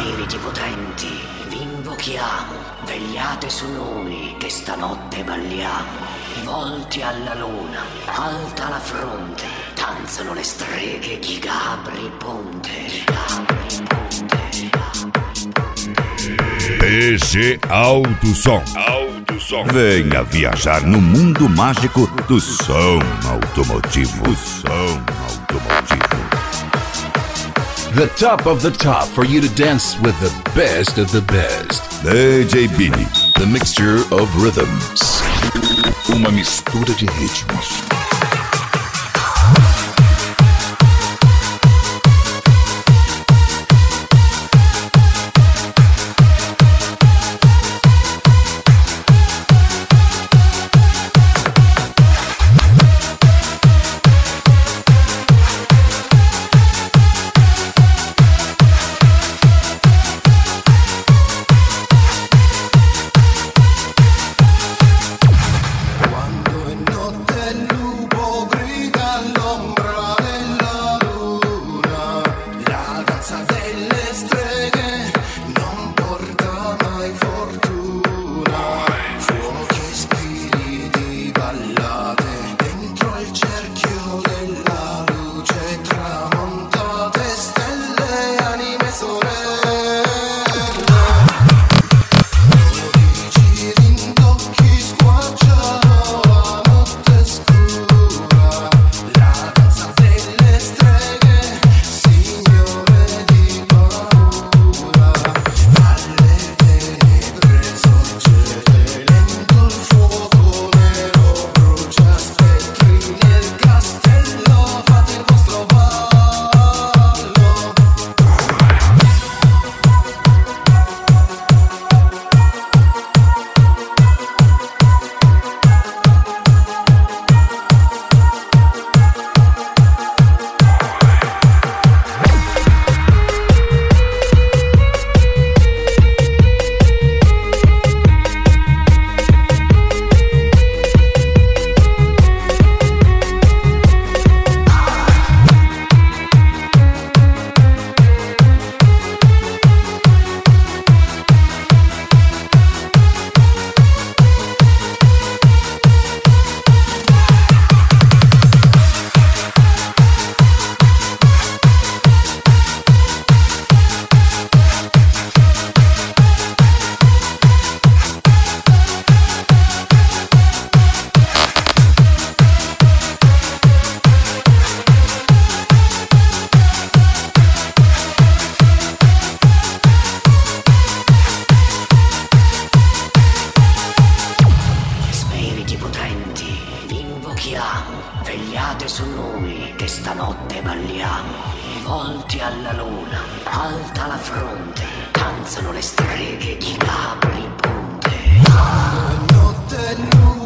Spiriti potenti, vi invochiamo, vegliate su noi che stanotte balliamo. Volti alla luna, alta la fronte, danzano le streghe, chi apri il ponte, chi apri il ponte, chi apri il ponte. PC Autosom. Venha viajar no mundo mágico do som automotivo. The top of the top for you to dance with the best of the best. DJ Billy. The mixture of rhythms. Uma mistura de ritmos. Vegliate su noi che stanotte balliamo. Volti alla luna, alta la fronte, danzano le streghe, chi apre il ponte. Notte